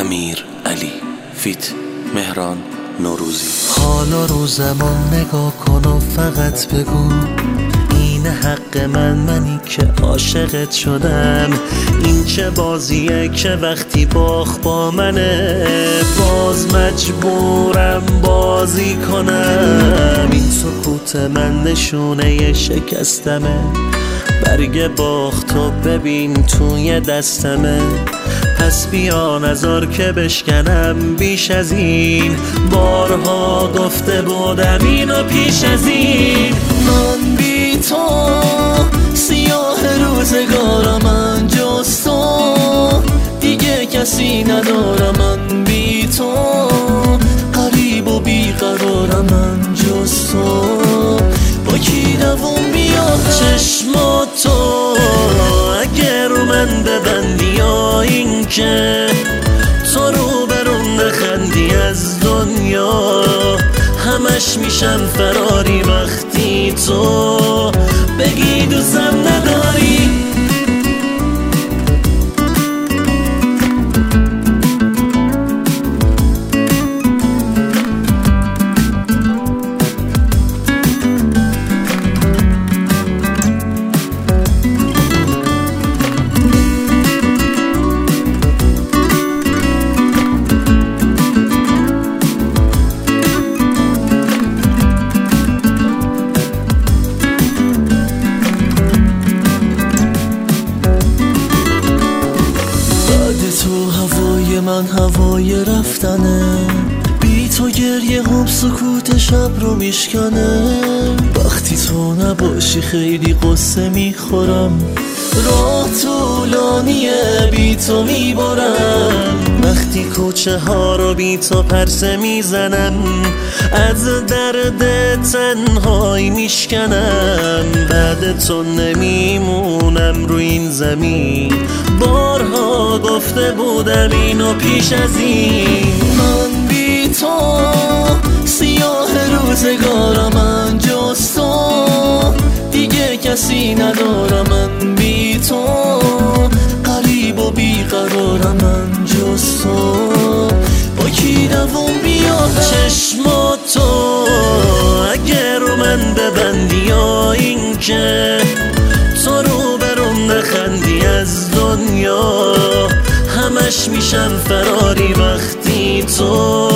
امیرعلی فیت مهران نوروزی. حالا رو زمان نگاه کن و فقط بگو این حق منی که عاشقت شدم. این چه بازیه که وقتی باخت با منه باز مجبورم بازی کنم. این سکوت من نشونه شکستمه، برگ باختو ببین توی دستمه. پس بیا نذار که بشکنم بیش از این، بارها گفته بودم اینو پیش از این. من بی تو سیاه روزگارم، من جز تو دیگه کسی ندارم. من بی تو غریب و بیقرارم، من جز تو با کی دووم بیارم. چشماتو اگر رو من ببندی یا این که تو رو برون نخندی از دنیا، همش میشم فراری وقتی تو بگی دوستم نداری. تو هوای من هوای رفتنه، بی تو گریه هم سکوت شب رو میشکنه. وقتی تو نباشی خیلی قصه میخورم، راه طولانیه بی تو میبرم. وقتی کوچه ها رو بی تو پرسه میزنم، از درد تنهایی میشکنم. بعد تو نمیمونم رو این زمین، بارها گفته بودم اینو پیش از این. من بی تو سیاه روزگارم، من جز تو دیگه کسی ندارم. من بی تو غریب و بیقرارم، من جز تو با کی دووم بیارم. چشماتو اگر رو من ببندی یا این که تو رو برون نخندی از دنیا، همش میشم فراری وقتی تو